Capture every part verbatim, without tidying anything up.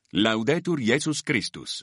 Laudetur Jesus Christus.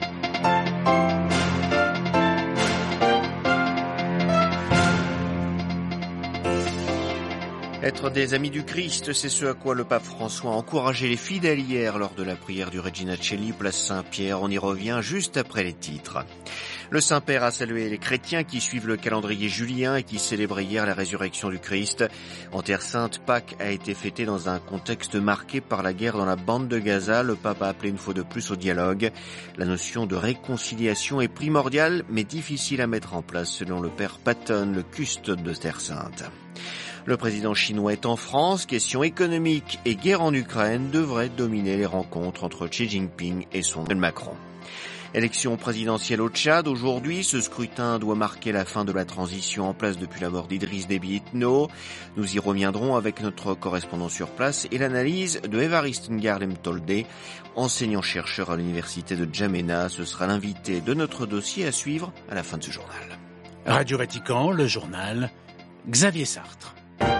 Être des amis du Christ, c'est ce à quoi le pape François a encouragé les fidèles hier lors de la prière du Regina Coeli, place Saint-Pierre. On y revient juste après les titres. Le Saint-Père a salué les chrétiens qui suivent le calendrier julien et qui célébraient hier la résurrection du Christ. En Terre Sainte, Pâques a été fêtée dans un contexte marqué par la guerre dans la bande de Gaza. Le pape a appelé une fois de plus au dialogue. La notion de réconciliation est primordiale, mais difficile à mettre en place, selon le Père Patton, le custode de Terre Sainte. Le président chinois est en France. Questions économiques et guerre en Ukraine devraient dominer les rencontres entre Xi Jinping et son Macron. Élection présidentielle au Tchad. Aujourd'hui, ce scrutin doit marquer la fin de la transition en place depuis la mort d'Idriss Déby Itno. Nous y reviendrons avec notre correspondant sur place et l'analyse de Évariste Ngarlem Toldé, enseignant-chercheur à l'université de Djamena. Ce sera l'invité de notre dossier à suivre à la fin de ce journal. Radio Vatican, le journal, Xavier Sartre.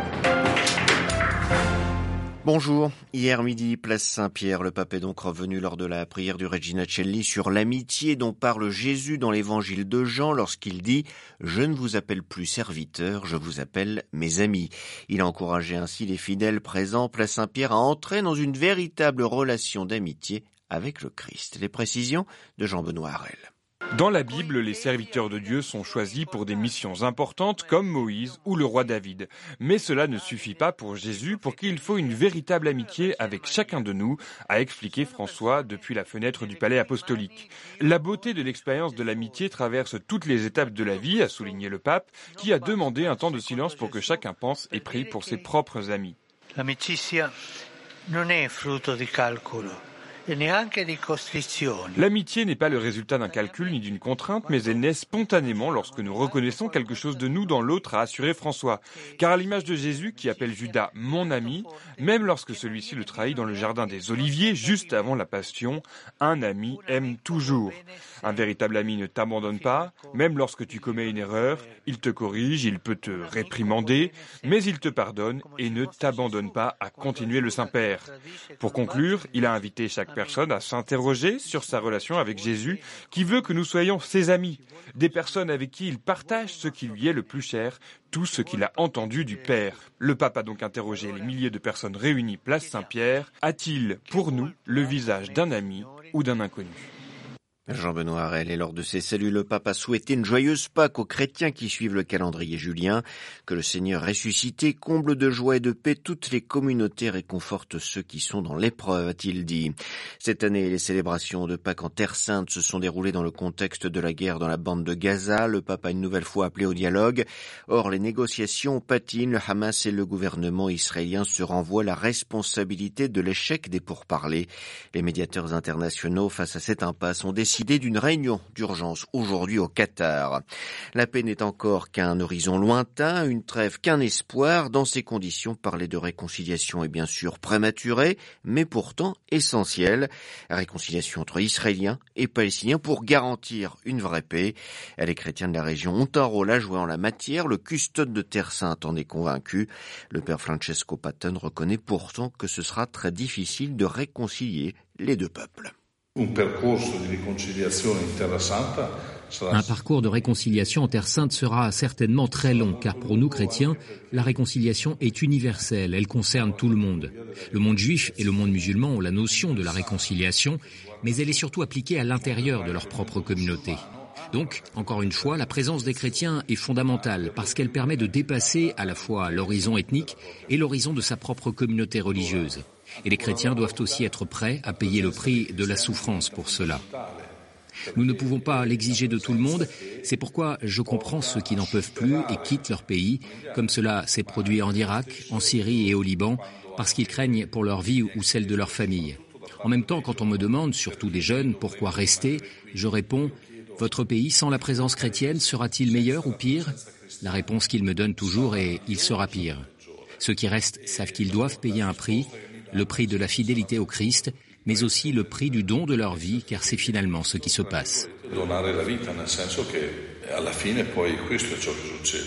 Bonjour. Hier midi, place Saint-Pierre, le pape est donc revenu lors de la prière du Regina Coeli sur l'amitié dont parle Jésus dans l'évangile de Jean lorsqu'il dit « Je ne vous appelle plus serviteurs, je vous appelle mes amis ». Il a encouragé ainsi les fidèles présents place Saint-Pierre à entrer dans une véritable relation d'amitié avec le Christ. Les précisions de Jean-Benoît Harel. Dans la Bible, les serviteurs de Dieu sont choisis pour des missions importantes comme Moïse ou le roi David. Mais cela ne suffit pas pour Jésus, pour qui il faut une véritable amitié avec chacun de nous, a expliqué François depuis la fenêtre du palais apostolique. La beauté de l'expérience de l'amitié traverse toutes les étapes de la vie, a souligné le pape, qui a demandé un temps de silence pour que chacun pense et prie pour ses propres amis. L'amicizia non è frutto di calcolo. L'amitié n'est pas le résultat d'un calcul ni d'une contrainte, mais elle naît spontanément lorsque nous reconnaissons quelque chose de nous dans l'autre, a assuré François. Car à l'image de Jésus, qui appelle Judas « mon ami », même lorsque celui-ci le trahit dans le jardin des Oliviers, juste avant la Passion, un ami aime toujours. Un véritable ami ne t'abandonne pas, même lorsque tu commets une erreur, il te corrige, il peut te réprimander, mais il te pardonne et ne t'abandonne pas, à continuer le Saint-Père. Pour conclure, il a invité chaque personne à s'interroger sur sa relation avec Jésus, qui veut que nous soyons ses amis, des personnes avec qui il partage ce qui lui est le plus cher, tout ce qu'il a entendu du Père. Le pape a donc interrogé les milliers de personnes réunies place Saint-Pierre. A-t-il, pour nous, le visage d'un ami ou d'un inconnu ? Jean-Benoît Harel, et lors de ses saluts, le pape a souhaité une joyeuse Pâques aux chrétiens qui suivent le calendrier julien, que le Seigneur ressuscité comble de joie et de paix toutes les communautés, réconforte ceux qui sont dans l'épreuve, a-t-il dit. Cette année, les célébrations de Pâques en Terre Sainte se sont déroulées dans le contexte de la guerre dans la bande de Gaza. Le pape a une nouvelle fois appelé au dialogue. Or, les négociations patinent. Le Hamas et le gouvernement israélien se renvoient la responsabilité de l'échec des pourparlers. Les médiateurs internationaux, face à cette impasse, ont décidé d'une réunion d'urgence aujourd'hui au Qatar. La paix n'est encore qu'un horizon lointain, une trêve qu'un espoir. Dans ces conditions, parler de réconciliation est bien sûr prématuré, mais pourtant essentiel. Réconciliation entre Israéliens et Palestiniens pour garantir une vraie paix. Les chrétiens de la région ont un rôle à jouer en la matière. Le custode de Terre Sainte en est convaincu. Le père Francesco Patton reconnaît pourtant que ce sera très difficile de réconcilier les deux peuples. Un parcours de réconciliation en Terre Sainte sera certainement très long, car pour nous chrétiens, la réconciliation est universelle, elle concerne tout le monde. Le monde juif et le monde musulman ont la notion de la réconciliation, mais elle est surtout appliquée à l'intérieur de leur propre communauté. Donc, encore une fois, la présence des chrétiens est fondamentale, parce qu'elle permet de dépasser à la fois l'horizon ethnique et l'horizon de sa propre communauté religieuse. Et les chrétiens doivent aussi être prêts à payer le prix de la souffrance pour cela. Nous ne pouvons pas l'exiger de tout le monde, c'est pourquoi je comprends ceux qui n'en peuvent plus et quittent leur pays, comme cela s'est produit en Irak, en Syrie et au Liban, parce qu'ils craignent pour leur vie ou celle de leur famille. En même temps, quand on me demande, surtout des jeunes, pourquoi rester, je réponds « Votre pays, sans la présence chrétienne, sera-t-il meilleur ou pire ?» La réponse qu'ils me donnent toujours est « Il sera pire ». Ceux qui restent savent qu'ils doivent payer un prix, le prix de la fidélité au Christ, mais aussi le prix du don de leur vie, car c'est finalement ce qui se passe.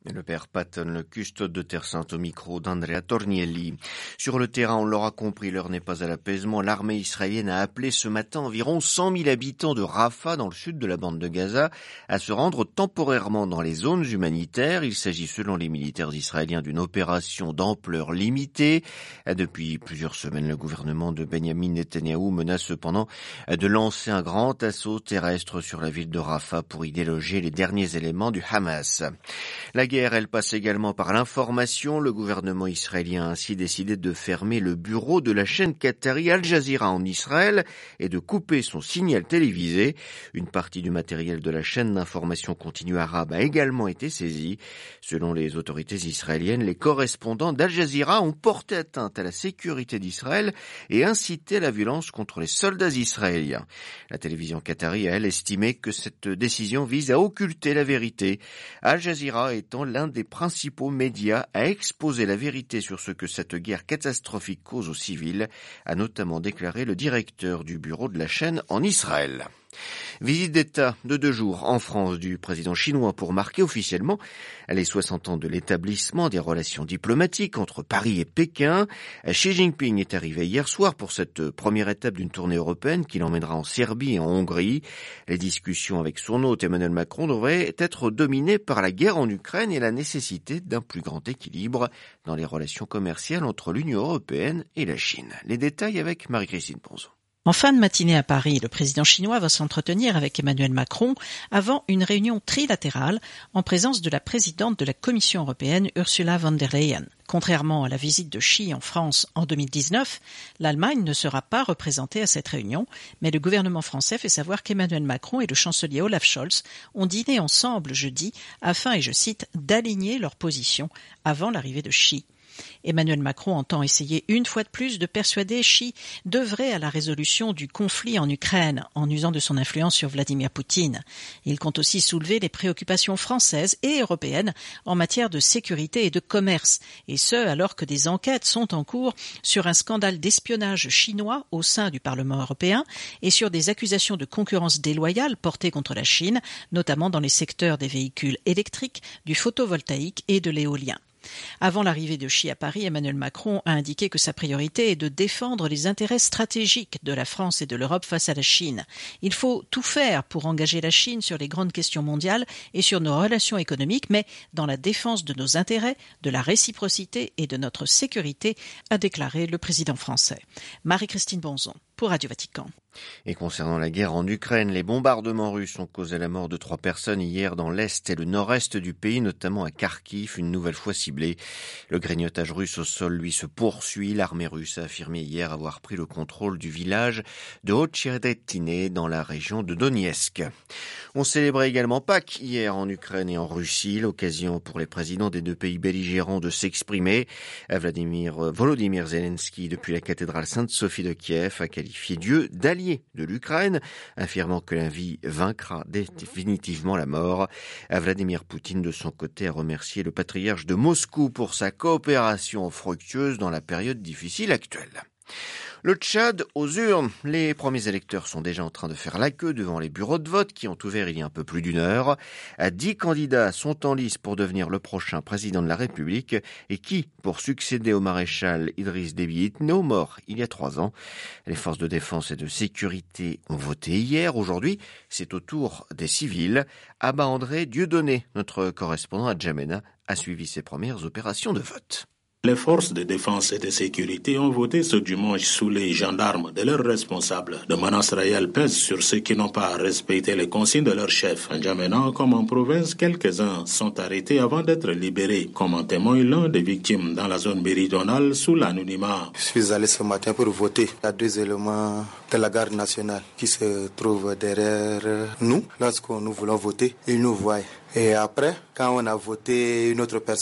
Le père Patton, le custode de Terre Sainte au micro d'Andrea Tornielli. Sur le terrain, on l'aura compris, l'heure n'est pas à l'apaisement. L'armée israélienne a appelé ce matin environ cent mille habitants de Rafah, dans le sud de la bande de Gaza, à se rendre temporairement dans les zones humanitaires. Il s'agit, selon les militaires israéliens, d'une opération d'ampleur limitée. Depuis plusieurs semaines, le gouvernement de Benyamin Netanyahou menace cependant de lancer un grand assaut terrestre sur la ville de Rafah pour y déloger les derniers éléments du Hamas. La guerre, elle passe également par l'information. Le gouvernement israélien a ainsi décidé de fermer le bureau de la chaîne qatari Al Jazeera en Israël et de couper son signal télévisé. Une partie du matériel de la chaîne d'information continue arabe a également été saisie. Selon les autorités israéliennes, les correspondants d'Al Jazeera ont porté atteinte à la sécurité d'Israël et incité à la violence contre les soldats israéliens. La télévision qatari a, elle, estimé que cette décision vise à occulter la vérité. Al Jazeera étant l'un des principaux médias à exposer la vérité sur ce que cette guerre catastrophique cause aux civils, a notamment déclaré le directeur du bureau de la chaîne en Israël. Visite d'État de deux jours en France du président chinois pour marquer officiellement les soixante ans de l'établissement des relations diplomatiques entre Paris et Pékin. Xi Jinping est arrivé hier soir pour cette première étape d'une tournée européenne qui l'emmènera en Serbie et en Hongrie. Les discussions avec son hôte Emmanuel Macron devraient être dominées par la guerre en Ukraine et la nécessité d'un plus grand équilibre dans les relations commerciales entre l'Union européenne et la Chine. Les détails avec Marie-Christine Ponzon. En fin de matinée à Paris, le président chinois va s'entretenir avec Emmanuel Macron avant une réunion trilatérale en présence de la présidente de la Commission européenne, Ursula von der Leyen. Contrairement à la visite de Xi en France en deux mille dix-neuf, l'Allemagne ne sera pas représentée à cette réunion, mais le gouvernement français fait savoir qu'Emmanuel Macron et le chancelier Olaf Scholz ont dîné ensemble jeudi afin, et je cite, d'aligner leurs positions avant l'arrivée de Xi. Emmanuel Macron entend essayer une fois de plus de persuader Xi d'œuvrer à la résolution du conflit en Ukraine en usant de son influence sur Vladimir Poutine. Il compte aussi soulever les préoccupations françaises et européennes en matière de sécurité et de commerce, et ce alors que des enquêtes sont en cours sur un scandale d'espionnage chinois au sein du Parlement européen et sur des accusations de concurrence déloyale portées contre la Chine, notamment dans les secteurs des véhicules électriques, du photovoltaïque et de l'éolien. Avant l'arrivée de Xi à Paris, Emmanuel Macron a indiqué que sa priorité est de défendre les intérêts stratégiques de la France et de l'Europe face à la Chine. Il faut tout faire pour engager la Chine sur les grandes questions mondiales et sur nos relations économiques, mais dans la défense de nos intérêts, de la réciprocité et de notre sécurité, a déclaré le président français. Marie-Christine Bonzon pour Radio Vatican. Et concernant la guerre en Ukraine, les bombardements russes ont causé la mort de trois personnes hier dans l'est et le nord-est du pays, notamment à Kharkiv, une nouvelle fois ciblée. Le grignotage russe au sol, lui, se poursuit. L'armée russe a affirmé hier avoir pris le contrôle du village de Otcheretine dans la région de Donetsk. On célébrait également Pâques hier en Ukraine et en Russie, l'occasion pour les présidents des deux pays belligérants de s'exprimer. Vladimir Volodymyr Zelensky, depuis la cathédrale Sainte-Sophie de Kiev, a qualifié Dieu d'allié de l'Ukraine, affirmant que la vie vaincra définitivement la mort. Vladimir Poutine, de son côté, a remercié le patriarche de Moscou pour sa coopération fructueuse dans la période difficile actuelle. Le Tchad aux urnes. Les premiers électeurs sont déjà en train de faire la queue devant les bureaux de vote qui ont ouvert il y a un peu plus d'une heure. Dix candidats sont en lice pour devenir le prochain président de la République et qui, pour succéder au maréchal Idriss Déby Itno, mort il y a trois ans. Les forces de défense et de sécurité ont voté hier. Aujourd'hui, c'est au tour des civils. Abba André Dieudonné, notre correspondant à Djamena, a suivi ses premières opérations de vote. Les forces de défense et de sécurité ont voté ce dimanche sous les gendarmes de leurs responsables. De menaces réelles pèsent sur ceux qui n'ont pas respecté les consignes de leur chef. En Djamena, comme en province, quelques-uns sont arrêtés avant d'être libérés, comme en témoigne l'un des victimes dans la zone méridionale sous l'anonymat. Je suis allé ce matin pour voter. Il y a deux éléments de la garde nationale qui se trouvent derrière nous. Lorsque nous voulons voter, ils nous voient. Et après, quand on a voté une autre personne,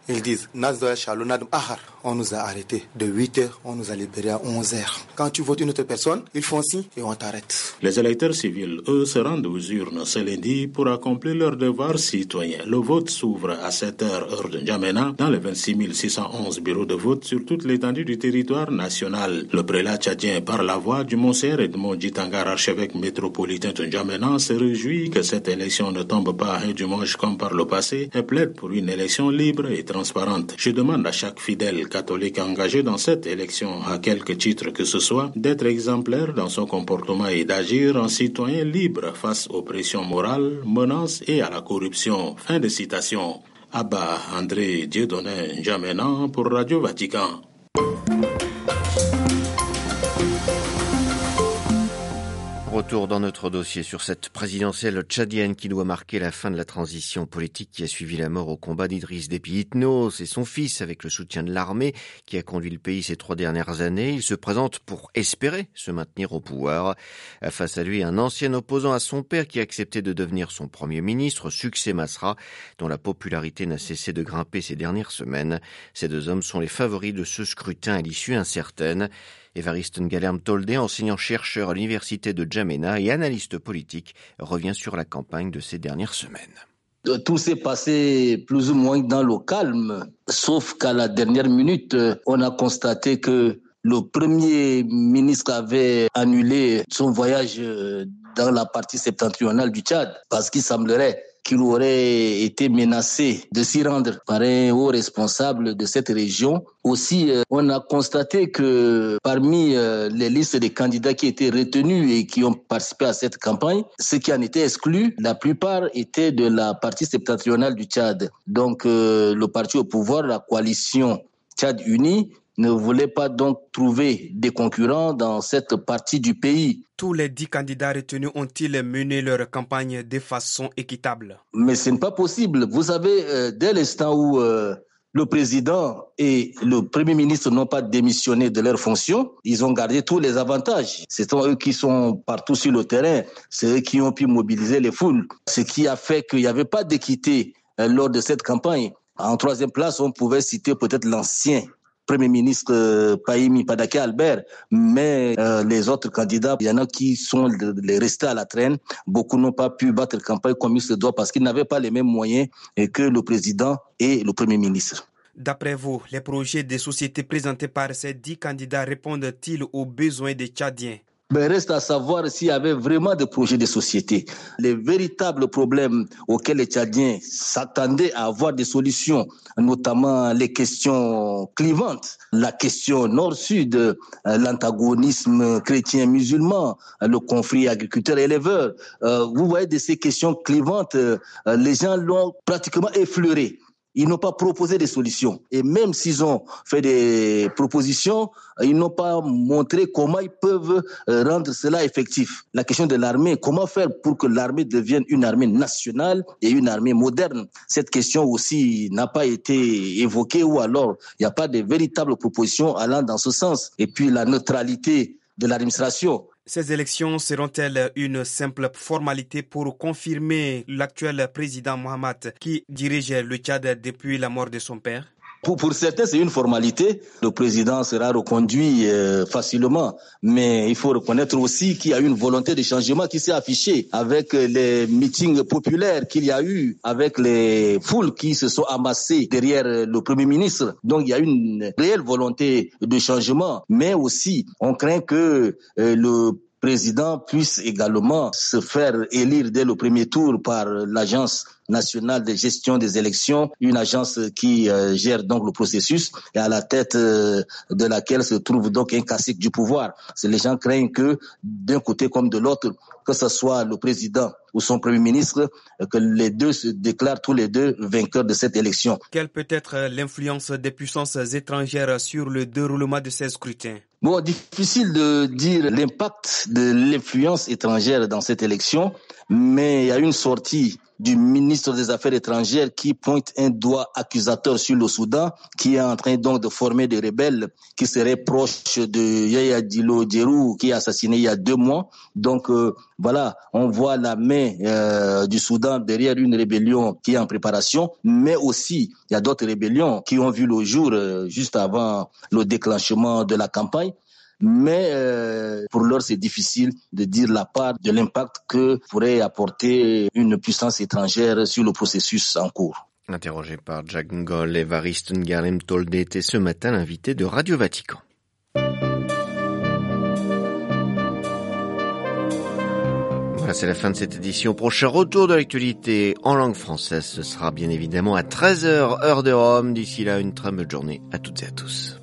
Ils disent Nazdoya Shalonad Ahar, on nous a arrêtés. De huit heures, on nous a libérés à onze heures. Quand tu votes une autre personne, ils font signe et on t'arrête. Les électeurs civils, eux, se rendent aux urnes ce lundi pour accomplir leur devoir citoyen. Le vote s'ouvre à sept heures heure de N'Djamena dans les vingt-six mille six cent onze bureaux de vote sur toute l'étendue du territoire national. Le prélat tchadien, par la voix du Monseigneur Edmond Djitangar, archevêque métropolitain de N'Djamena, se réjouit que cette élection ne tombe pas un dimanche comme par le passé et plaide pour une élection libre et transparente. Je demande à chaque fidèle catholique engagé dans cette élection, à quelque titre que ce soit, d'être exemplaire dans son comportement et d'agir en citoyen libre face aux pressions morales, menaces et à la corruption. Fin de citation. Abba André Dieudonné N'Djamena pour Radio Vatican. Retour dans notre dossier sur cette présidentielle tchadienne qui doit marquer la fin de la transition politique qui a suivi la mort au combat d'Idriss Déby Itno. C'est son fils, avec le soutien de l'armée, qui a conduit le pays ces trois dernières années. Il se présente pour espérer se maintenir au pouvoir. Face à lui, un ancien opposant à son père qui a accepté de devenir son premier ministre, Succès Masra, dont la popularité n'a cessé de grimper ces dernières semaines. Ces deux hommes sont les favoris de ce scrutin à l'issue incertaine. Évariste Ngalerme Toldé, enseignant-chercheur à l'université de N'Djamena et analyste politique, revient sur la campagne de ces dernières semaines. Tout s'est passé plus ou moins dans le calme, sauf qu'à la dernière minute, on a constaté que le Premier ministre avait annulé son voyage dans la partie septentrionale du Tchad parce qu'il semblerait qu'il aurait été menacé de s'y rendre par un haut responsable de cette région. Aussi, on a constaté que parmi les listes des candidats qui étaient retenus et qui ont participé à cette campagne, ceux qui en étaient exclus, la plupart étaient de la partie septentrionale du Tchad. Donc, le parti au pouvoir, la coalition Tchad Uni, ne voulait pas donc trouver des concurrents dans cette partie du pays. Tous les dix candidats retenus ont-ils mené leur campagne de façon équitable? Mais ce n'est pas possible. Vous savez, euh, dès l'instant où euh, le président et le premier ministre n'ont pas démissionné de leurs fonctions, ils ont gardé tous les avantages. Ce sont eux qui sont partout sur le terrain. C'est eux qui ont pu mobiliser les foules. Ce qui a fait qu'il n'y avait pas d'équité euh, lors de cette campagne. En troisième place, on pouvait citer peut-être l'ancien Premier ministre euh, Pahimi Padaké Albert, mais euh, les autres candidats, il y en a qui sont les restés à la traîne. Beaucoup n'ont pas pu battre campagne comme il se doit parce qu'ils n'avaient pas les mêmes moyens que le président et le Premier ministre. D'après vous, les projets des sociétés présentés par ces dix candidats répondent-ils aux besoins des Tchadiens? Ben, reste à savoir s'il y avait vraiment des projets de société. Les véritables problèmes auxquels les Tchadiens s'attendaient à avoir des solutions, notamment les questions clivantes, la question nord-sud, l'antagonisme chrétien-musulman, le conflit agriculteur-éleveur. Euh, vous voyez, de ces questions clivantes, euh, les gens l'ont pratiquement effleuré. Ils n'ont pas proposé des solutions. Et même s'ils ont fait des propositions, ils n'ont pas montré comment ils peuvent rendre cela effectif. La question de l'armée, comment faire pour que l'armée devienne une armée nationale et une armée moderne? Cette question aussi n'a pas été évoquée ou alors il n'y a pas de véritables propositions allant dans ce sens. Et puis la neutralité de l'administration. Ces élections seront-elles une simple formalité pour confirmer l'actuel président Mohamed qui dirige le Tchad depuis la mort de son père? Pour, pour certains, c'est une formalité. Le président sera reconduit euh, facilement. Mais il faut reconnaître aussi qu'il y a une volonté de changement qui s'est affichée avec les meetings populaires qu'il y a eu, avec les foules qui se sont amassées derrière le Premier ministre. Donc, il y a une réelle volonté de changement. Mais aussi, on craint que euh, le président puisse également se faire élire dès le premier tour par l'Agence nationale de gestion des élections, une agence qui euh, gère donc le processus et à la tête euh, de laquelle se trouve donc un cacique du pouvoir. C'est les gens craignent que d'un côté comme de l'autre, que ce soit le président ou son premier ministre, que les deux se déclarent tous les deux vainqueurs de cette élection. Quelle peut être l'influence des puissances étrangères sur le déroulement de ces scrutins? Bon, difficile de dire l'impact de l'influence étrangère dans cette élection, mais il y a une sortie du ministre des Affaires étrangères qui pointe un doigt accusateur sur le Soudan, qui est en train donc de former des rebelles qui seraient proches de Yahya Dilo Djerou, qui est assassiné il y a deux mois. Donc euh, voilà, on voit la main euh, du Soudan derrière une rébellion qui est en préparation, mais aussi il y a d'autres rébellions qui ont vu le jour euh, juste avant le déclenchement de la campagne. Mais euh, pour l'heure, c'est difficile de dire la part de l'impact que pourrait apporter une puissance étrangère sur le processus en cours. Interrogé par Jack Ngol, Évariste Ngalem Tolde était ce matin l'invité de Radio Vatican. Voilà, c'est la fin de cette édition. Prochain retour de l'actualité en langue française, ce sera bien évidemment à treize heures, heure de Rome. D'ici là, une très bonne journée à toutes et à tous.